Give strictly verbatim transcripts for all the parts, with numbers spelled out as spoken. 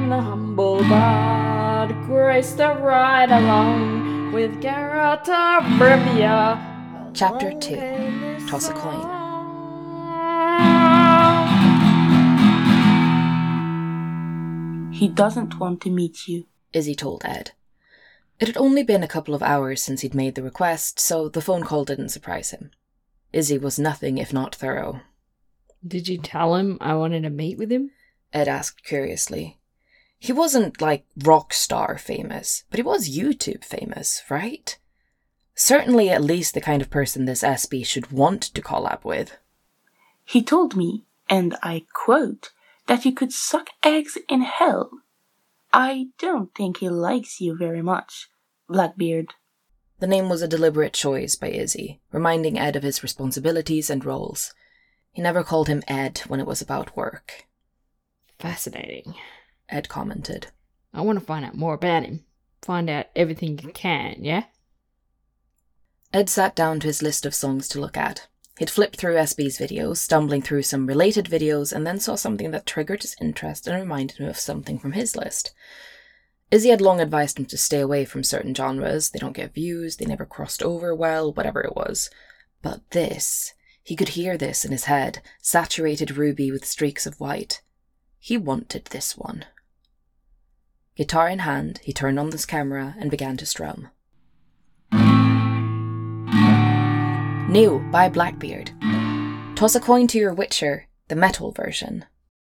and humble bard graced the ride along with Garrett of Brivia. Chapter two. Toss a coin. He doesn't want to meet you, Izzy told Ed. It had only been a couple of hours since he'd made the request, so the phone call didn't surprise him. Izzy was nothing if not thorough. Did you tell him I wanted to meet with him? Ed asked curiously. He wasn't, like, rock star famous, but he was YouTube famous, right? Certainly at least the kind of person this S B should want to collab with. He told me, and I quote, that you could suck eggs in hell. I don't think he likes you very much, Blackbeard. The name was a deliberate choice by Izzy, reminding Ed of his responsibilities and roles. He never called him Ed when it was about work. Fascinating, Ed commented. I want to find out more about him. Find out everything you can, yeah? Ed sat down to his list of songs to look at. He'd flipped through S B's videos, stumbling through some related videos, and then saw something that triggered his interest and reminded him of something from his list. Izzy had long advised him to stay away from certain genres. They don't get views, they never crossed over well, whatever it was. But this, he could hear this in his head, saturated ruby with streaks of white. He wanted this one. Guitar in hand, he turned on his camera and began to strum. New by Blackbeard. Toss a coin to your Witcher, the metal version.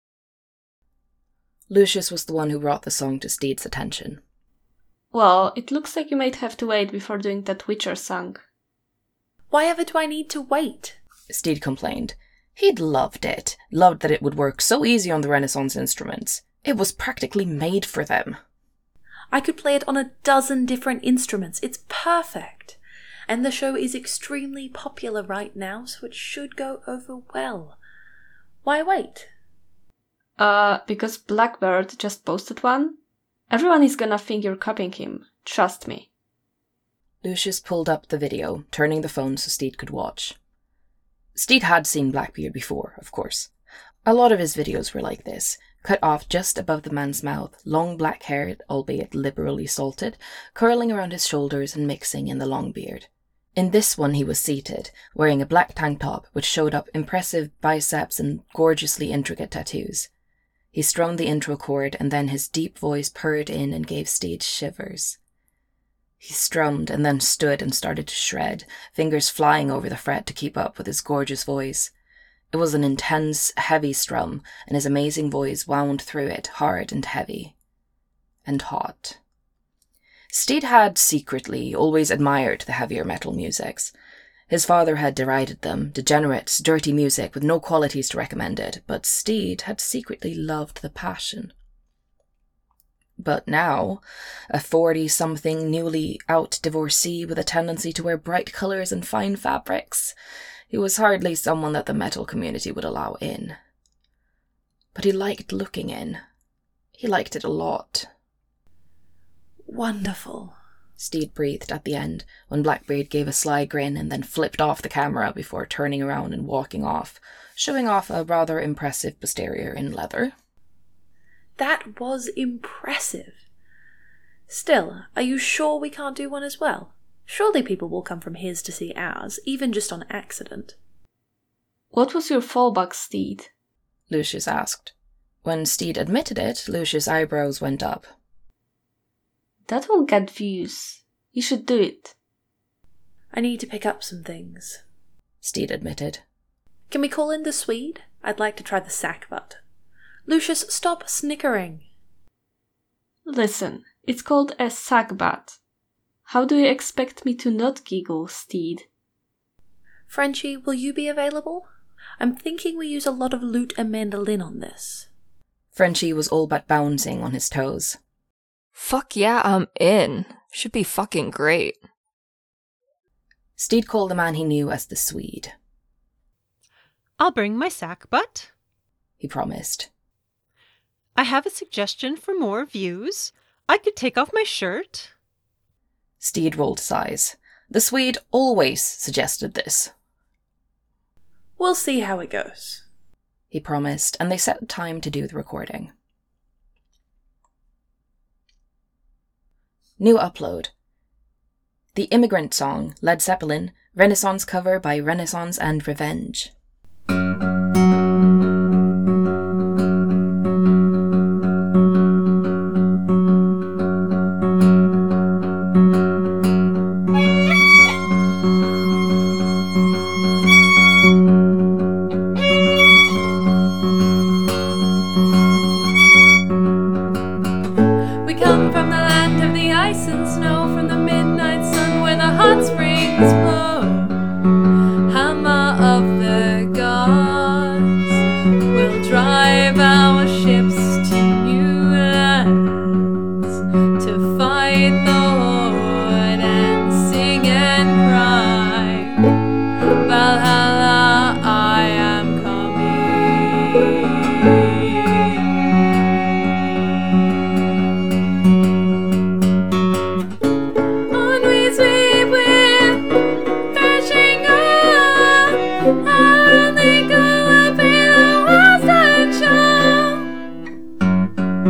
Lucius was the one who brought the song to Steed's attention. Well, it looks like you might have to wait before doing that Witcher song. Why ever do I need to wait? Steed complained. He'd loved it, loved that it would work so easy on the Renaissance instruments. It was practically made for them. I could play it on a dozen different instruments. It's perfect. And the show is extremely popular right now, so it should go over well. Why wait? Uh, because Blackbeard just posted one. Everyone is gonna think you're copying him. Trust me. Lucius pulled up the video, turning the phone so Steed could watch. Steed had seen Blackbeard before, of course. A lot of his videos were like this, cut off just above the man's mouth, long black hair, albeit liberally salted, curling around his shoulders and mixing in the long beard. In this one he was seated, wearing a black tank top which showed up impressive biceps and gorgeously intricate tattoos. He strummed the intro chord and then his deep voice purred in and gave Steed shivers. He strummed and then stood and started to shred, fingers flying over the fret to keep up with his gorgeous voice. It was an intense, heavy strum, and his amazing voice wound through it, hard and heavy. And hot. Steed had, secretly, always admired the heavier metal musics. His father had derided them, degenerate, dirty music with no qualities to recommend it, but Steed had secretly loved the passion. But now, a forty-something, newly out divorcee with a tendency to wear bright colours and fine fabrics, he was hardly someone that the metal community would allow in. But he liked looking in. He liked it a lot. Wonderful, Steed breathed at the end, when Blackbeard gave a sly grin and then flipped off the camera before turning around and walking off, showing off a rather impressive posterior in leather. That was impressive. Still, are you sure we can't do one as well? Surely people will come from his to see ours, even just on accident. What was your fallback, Steed? Lucius asked. When Steed admitted it, Lucius' eyebrows went up. That will get views. You should do it. I need to pick up some things, Steed admitted. Can we call in the Swede? I'd like to try the sackbut. Lucius, stop snickering. Listen, it's called a sackbat. How do you expect me to not giggle, Steed? Frenchie, will you be available? I'm thinking we use a lot of lute and mandolin on this. Frenchie was all but bouncing on his toes. Fuck yeah, I'm in. Should be fucking great. Steed called the man he knew as the Swede. I'll bring my sackbut, he promised. I have a suggestion for more views. I could take off my shirt. Steed rolled his eyes. The Swede always suggested this. We'll see how it goes, he promised, and they set time to do the recording. New upload. The Immigrant Song, Led Zeppelin, Renaissance cover by Renaissance and Revenge. We come from the land of the ice and snow, from the midnight sun where the hot springs flow. Hammer of the gods will drive our ships to new lands, to fight the horde and sing and cry. Valhalla, I am coming. On we sweep with thrashing on, our only goal will be the western shore.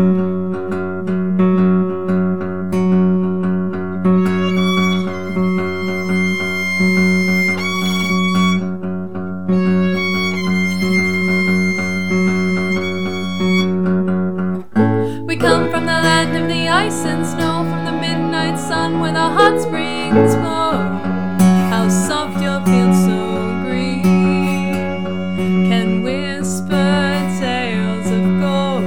We come from the land of the ice and snow, from the midnight sun where the hot springs flow. How soft your fields so green can whisper tales of gold,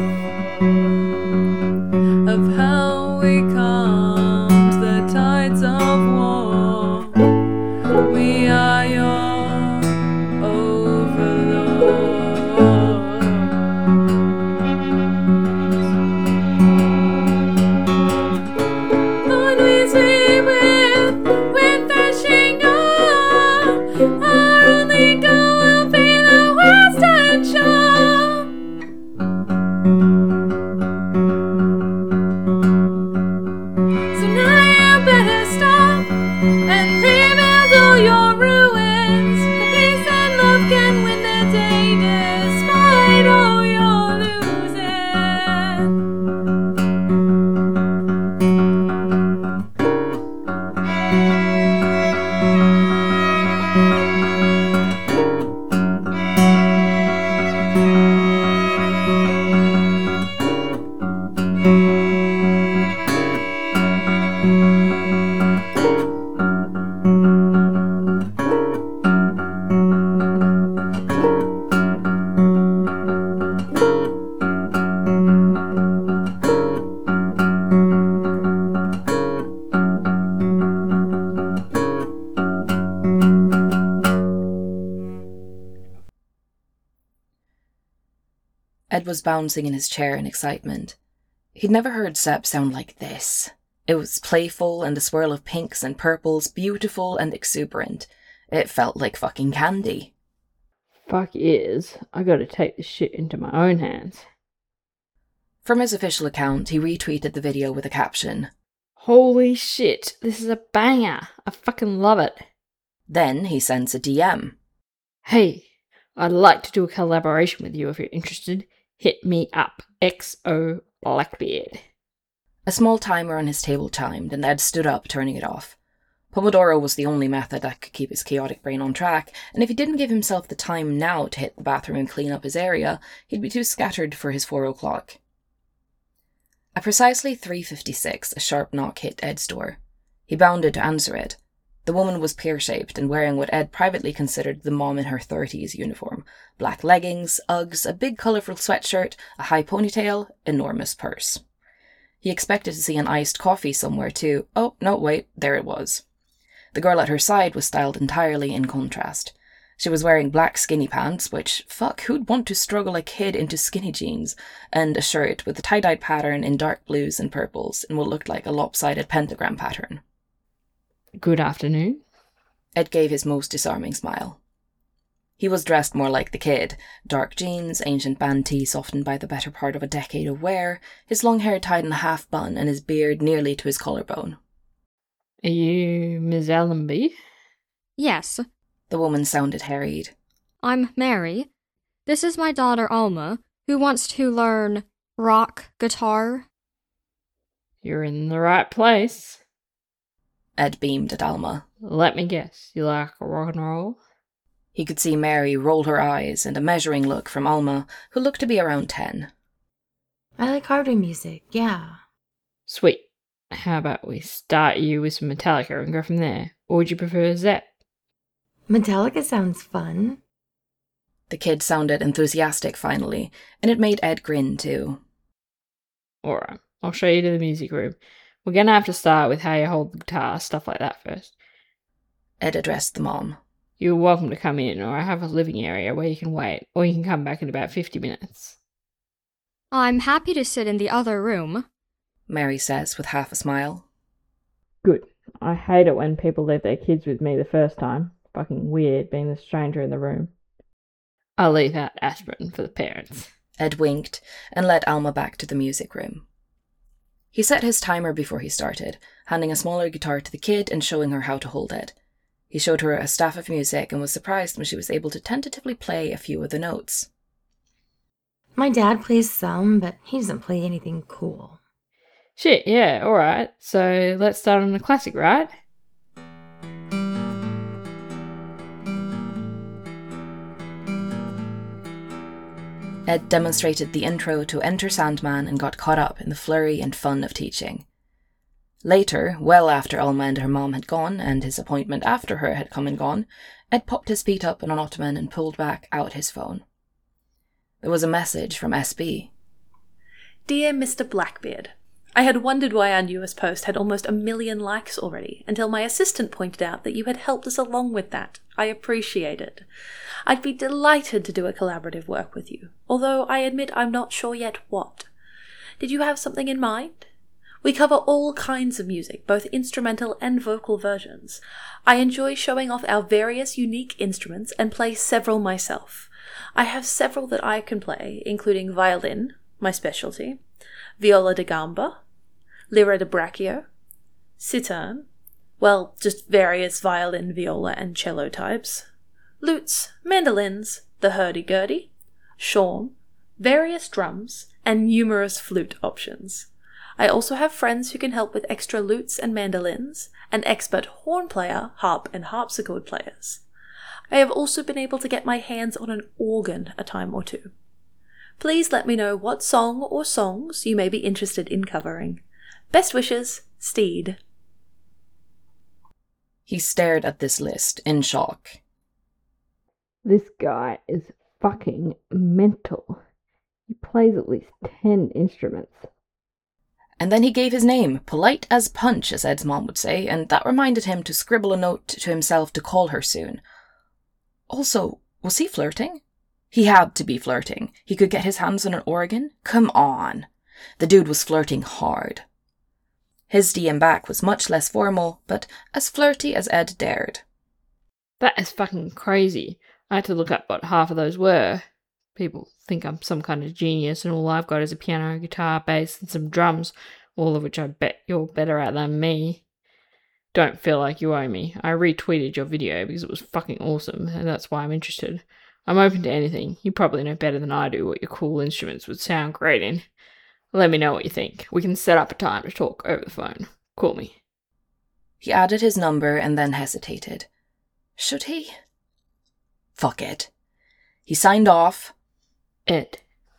of how we calmed the tides of war. We are your overlords. On we sweep with, with thrashing on, our only goal will be the western shore. So now you better stop and rebuild all your ruins. For peace and love can win the day despite all your losing. Ed was bouncing in his chair in excitement. He'd never heard Sepp sound like this. It was playful and a swirl of pinks and purples, beautiful and exuberant. It felt like fucking candy. Fuck is, I gotta take this shit into my own hands. From his official account, he retweeted the video with a caption. Holy shit, this is a banger. I fucking love it. Then he sends a D M. Hey, I'd like to do a collaboration with you if you're interested. Hit me up, X O Blackbeard. A small timer on his table chimed, and Ed stood up, turning it off. Pomodoro was the only method that could keep his chaotic brain on track, and if he didn't give himself the time now to hit the bathroom and clean up his area, he'd be too scattered for his four o'clock. At precisely three fifty-six, a sharp knock hit Ed's door. He bounded to answer it. The woman was pear-shaped and wearing what Ed privately considered the mom in her thirties uniform. Black leggings, Uggs, a big colourful sweatshirt, a high ponytail, enormous purse. He expected to see an iced coffee somewhere too. Oh, no, wait, there it was. The girl at her side was styled entirely in contrast. She was wearing black skinny pants, which, fuck, who'd want to struggle a kid into skinny jeans, and a shirt with a tie-dyed pattern in dark blues and purples in what looked like a lopsided pentagram pattern. Good afternoon. Ed gave his most disarming smile. He was dressed more like the kid. Dark jeans, ancient band tee softened by the better part of a decade of wear, his long hair tied in a half bun and his beard nearly to his collarbone. Are you Miss Allenby? Yes, The woman sounded harried. I'm Mary. This is my daughter Alma, who wants to learn rock guitar. You're in the right place. Ed beamed at Alma. Let me guess, you like rock and roll? He could see Mary roll her eyes and a measuring look from Alma, who looked to be around ten. I like harder music, yeah. Sweet. How about we start you with some Metallica and go from there? Or would you prefer Zepp? Metallica sounds fun. The kid sounded enthusiastic finally, and it made Ed grin too. Alright, I'll show you to the music room. We're gonna have to start with how you hold the guitar, stuff like that first. Ed addressed the mom. You're welcome to come in, or I have a living area where you can wait, or you can come back in about fifty minutes. I'm happy to sit in the other room, Mary says with half a smile. Good. I hate it when people leave their kids with me the first time. Fucking weird being the stranger in the room. I'll leave out aspirin for the parents. Ed winked and led Alma back to the music room. He set his timer before he started, handing a smaller guitar to the kid and showing her how to hold it. He showed her a staff of music and was surprised when she was able to tentatively play a few of the notes. My dad plays some, but he doesn't play anything cool. Shit, yeah, alright. So let's start on a classic, right? Ed demonstrated the intro to Enter Sandman and got caught up in the flurry and fun of teaching. Later, well after Alma and her mom had gone, and his appointment after her had come and gone, Ed popped his feet up on an ottoman and pulled back out his phone. There was a message from S B. Dear Mister Blackbeard, I had wondered why our newest post had almost a million likes already, until my assistant pointed out that you had helped us along with that. I appreciate it. I'd be delighted to do a collaborative work with you, although I admit I'm not sure yet what. Did you have something in mind? We cover all kinds of music, both instrumental and vocal versions. I enjoy showing off our various unique instruments and play several myself. I have several that I can play, including violin, my specialty, viola da gamba, lira da braccio, cittern, well, just various violin, viola, and cello types, lutes, mandolins, the hurdy-gurdy, shawm, various drums, and numerous flute options. I also have friends who can help with extra lutes and mandolins, an expert horn player, harp and harpsichord players. I have also been able to get my hands on an organ a time or two. Please let me know what song or songs you may be interested in covering. Best wishes, Steed. He stared at this list in shock. This guy is fucking mental. He plays at least ten instruments. And then he gave his name, polite as punch, as Ed's mom would say, and that reminded him to scribble a note to himself to call her soon. Also, was he flirting? He had to be flirting. He could get his hands on an organ? Come on. The dude was flirting hard. His D M back was much less formal, but as flirty as Ed dared. That is fucking crazy. I had to look up what half of those were. People think I'm some kind of genius and all I've got is a piano, guitar, bass, and some drums, all of which I bet you're better at than me. Don't feel like you owe me. I retweeted your video because it was fucking awesome, and that's why I'm interested. I'm open to anything. You probably know better than I do what your cool instruments would sound great in. Let me know what you think. We can set up a time to talk over the phone. Call me. He added his number and then hesitated. Should he? Fuck it. He signed off. Ed.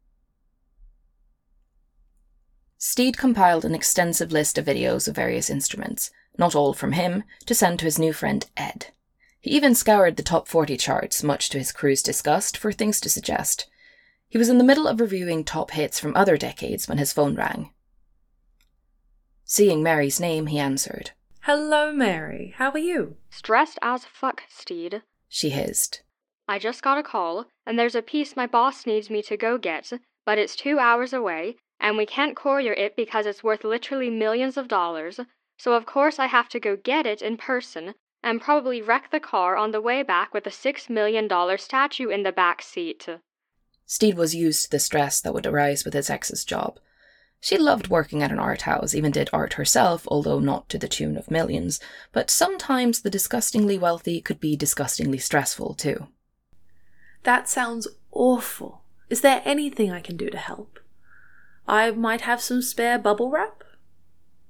Steed compiled an extensive list of videos of various instruments, not all from him, to send to his new friend Ed. He even scoured the top forty charts, much to his crew's disgust, for things to suggest. He was in the middle of reviewing top hits from other decades when his phone rang. Seeing Mary's name, he answered. Hello, Mary. How are you? Stressed as fuck, Steed. She hissed. I just got a call, and there's a piece my boss needs me to go get, but it's two hours away, and we can't courier it because it's worth literally millions of dollars, so of course I have to go get it in person, and probably wreck the car on the way back with a six million dollar statue in the back seat. Steed was used to the stress that would arise with his ex's job. She loved working at an art house, even did art herself, although not to the tune of millions, but sometimes the disgustingly wealthy could be disgustingly stressful too. That sounds awful. Is there anything I can do to help? I might have some spare bubble wrap?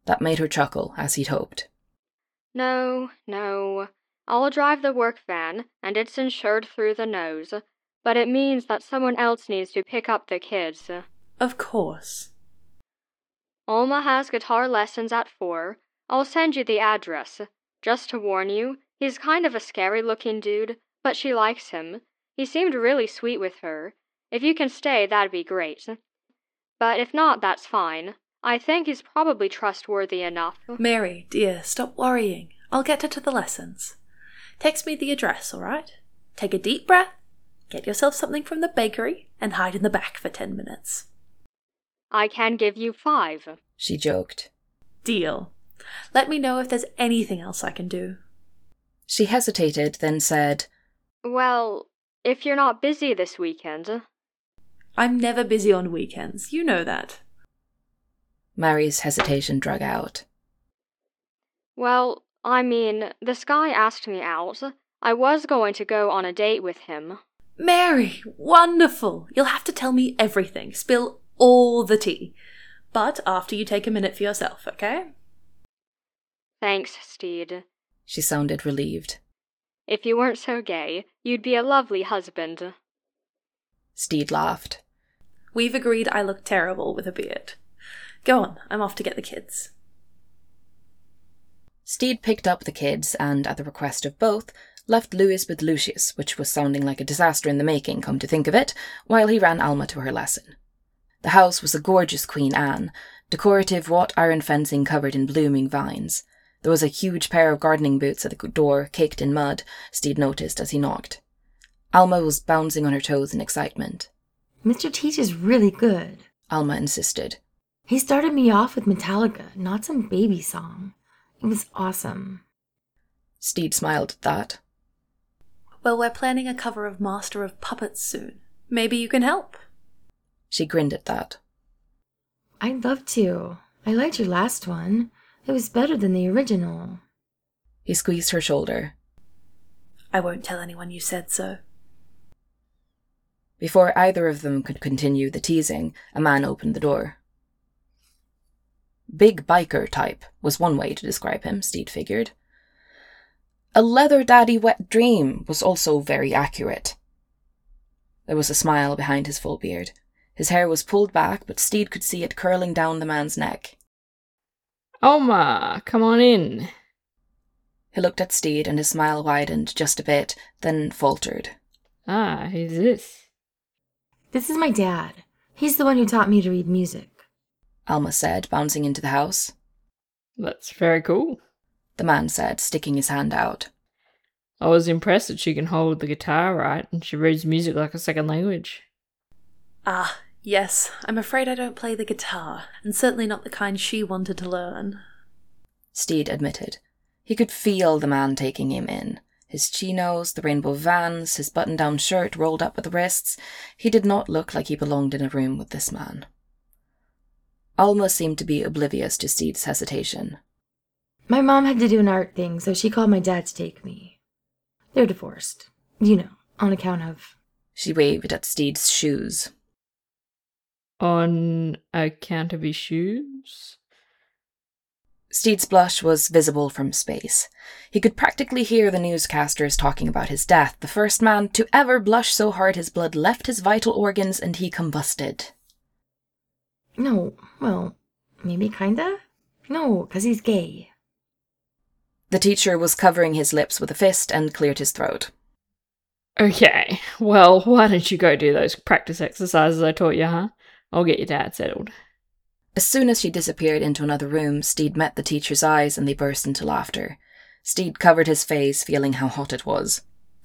That made her chuckle, as he'd hoped. No, no. I'll drive the work van, and it's insured through the nose. But it means that someone else needs to pick up the kids. Of course. Alma has guitar lessons at four. I'll send you the address. Just to warn you, he's kind of a scary-looking dude, but she likes him. He seemed really sweet with her. If you can stay, that'd be great. But if not, that's fine. I think he's probably trustworthy enough. Mary, dear, stop worrying. I'll get her to the lessons. Text me the address, alright? Take a deep breath, get yourself something from the bakery, and hide in the back for ten minutes. I can give you five, she joked. Deal. Let me know if there's anything else I can do. She hesitated, then said, Well, if you're not busy this weekend. I'm never busy on weekends, you know that. Mary's hesitation drug out. Well, I mean, this guy asked me out. I was going to go on a date with him. Mary, wonderful! You'll have to tell me everything. Spill all the tea. But after you take a minute for yourself, okay? Thanks, Steed. She sounded relieved. If you weren't so gay, you'd be a lovely husband. Steed laughed. We've agreed I look terrible with a beard. Go on, I'm off to get the kids. Steed picked up the kids and, at the request of both, left Louis with Lucius, which was sounding like a disaster in the making, come to think of it, while he ran Alma to her lesson. The house was a gorgeous Queen Anne, decorative wrought iron fencing covered in blooming vines. There was a huge pair of gardening boots at the door, caked in mud, Steed noticed as he knocked. Alma was bouncing on her toes in excitement. Mister Teach is really good, Alma insisted. He started me off with Metallica, not some baby song. It was awesome. Steed smiled at that. Well, we're planning a cover of Master of Puppets soon. Maybe you can help. She grinned at that. I'd love to. I liked your last one. It was better than the original. He squeezed her shoulder. I won't tell anyone you said so. Before either of them could continue the teasing, a man opened the door. Big biker type was one way to describe him, Steed figured. A leather daddy wet dream was also very accurate. There was a smile behind his full beard. His hair was pulled back, but Steed could see it curling down the man's neck. Alma, come on in. He looked at Steed and his smile widened just a bit, then faltered. Ah, who's this? This is my dad. He's the one who taught me to read music, Alma said, bouncing into the house. That's very cool, the man said, sticking his hand out. I was impressed that she can hold the guitar right and she reads music like a second language. Ah, yes, I'm afraid I don't play the guitar, and certainly not the kind she wanted to learn. Steed admitted. He could feel the man taking him in. His chinos, the rainbow Vans, his button-down shirt rolled up at the wrists. He did not look like he belonged in a room with this man. Alma seemed to be oblivious to Steed's hesitation. My mom had to do an art thing, so she called my dad to take me. They're divorced. You know, on account of... She waved at Steed's shoes. On account of his shoes? Steed's blush was visible from space. He could practically hear the newscasters talking about his death, the first man to ever blush so hard his blood left his vital organs and he combusted. No, well, maybe kinda? No, 'cause he's gay. The teacher was covering his lips with a fist and cleared his throat. Okay, well, why don't you go do those practice exercises I taught you, huh? I'll get your dad settled. As soon as she disappeared into another room, Steed met the teacher's eyes and they burst into laughter. Steed covered his face, feeling how hot it was.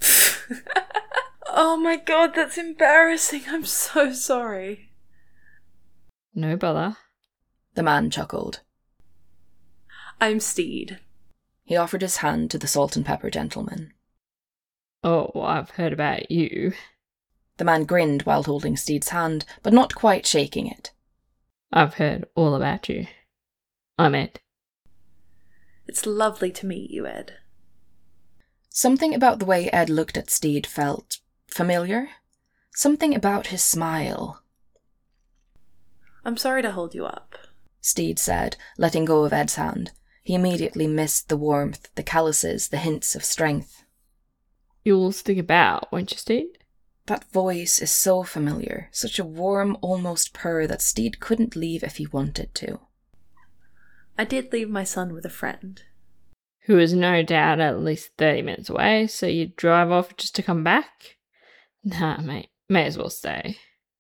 Oh my god, that's embarrassing. I'm so sorry. No bother. The man chuckled. I'm Steed. He offered his hand to the salt and pepper gentleman. Oh, I've heard about you. The man grinned while holding Steed's hand, but not quite shaking it. I've heard all about you. I'm Ed. It's lovely to meet you, Ed. Something about the way Ed looked at Steed felt familiar. Something about his smile. I'm sorry to hold you up. Steed said, letting go of Ed's hand. He immediately missed the warmth, the calluses, the hints of strength. You'll stick about, won't you, Steed? That voice is so familiar, such a warm, almost purr that Steed couldn't leave if he wanted to. I did leave my son with a friend. Who is no doubt at least thirty minutes away, so you drive off just to come back? Nah, mate, may as well stay.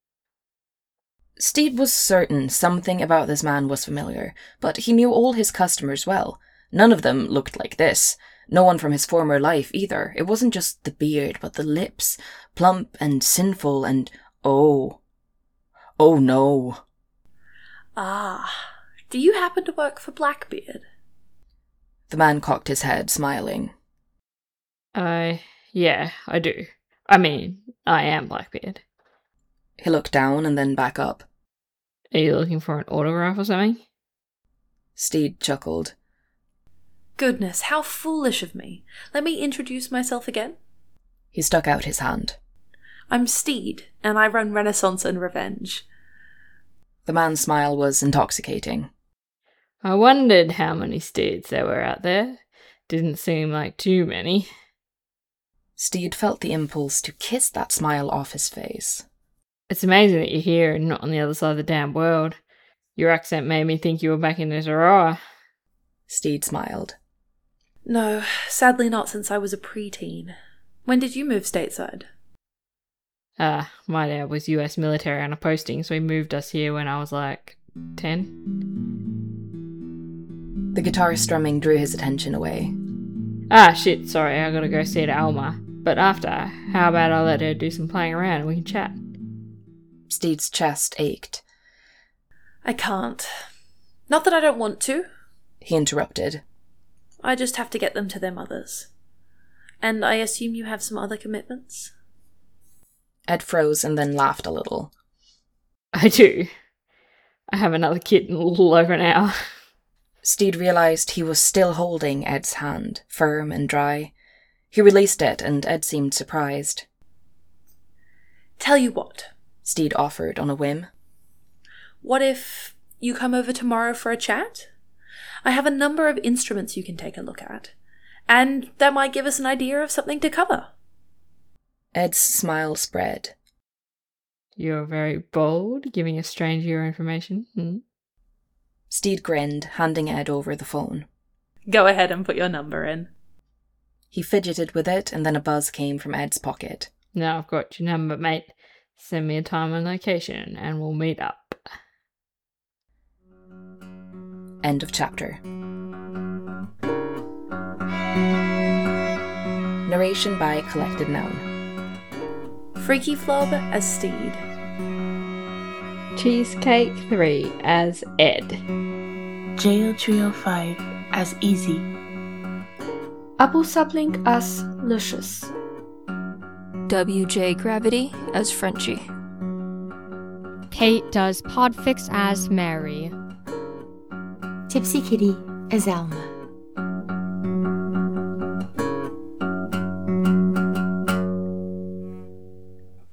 Steed was certain something about this man was familiar, but he knew all his customers well. None of them looked like this. No one from his former life either. It wasn't just the beard, but the lips, plump and sinful and oh. Oh no. Ah, do you happen to work for Blackbeard? The man cocked his head, smiling. I, yeah, I do. I mean, I am Blackbeard. He looked down and then back up. Are you looking for an autograph or something? Steed chuckled. Goodness, how foolish of me. Let me introduce myself again. He stuck out his hand. I'm Steed, and I run Renaissance and Revenge. The man's smile was intoxicating. I wondered how many Steeds there were out there. Didn't seem like too many. Steed felt the impulse to kiss that smile off his face. It's amazing that you're here and not on the other side of the damn world. Your accent made me think you were back in Nezariah. Steed smiled. No, sadly not since I was a preteen. When did you move stateside? Ah, uh, my dad was U S military on a posting, so he moved us here when I was like ten. The guitar strumming drew his attention away. Ah, shit, sorry, I gotta go see to Alma. But after, how about I let her do some playing around and we can chat? Steed's chest ached. I can't. Not that I don't want to. He interrupted. I just have to get them to their mothers. And I assume you have some other commitments? Ed froze and then laughed a little. I do. I have another kid in a little over an hour. Steed realised he was still holding Ed's hand, firm and dry. He released it, and Ed seemed surprised. Tell you what, Steed offered on a whim. What if you come over tomorrow for a chat? I have a number of instruments you can take a look at, and that might give us an idea of something to cover. Ed's smile spread. You're very bold, giving a stranger your information. Hmm? Steed grinned, handing Ed over the phone. Go ahead and put your number in. He fidgeted with it, and then a buzz came from Ed's pocket. Now I've got your number, mate. Send me a time and location, and we'll meet up. End of chapter. Narration by Collected Noun. Freaky Flob as Steed. Cheesecake three as Ed. Jail Trio five as Easy. Apple Sapling as Lucius. W J Gravity as Frenchie. Kate does Podfix as Mary. Tipsy Kitty as Alma.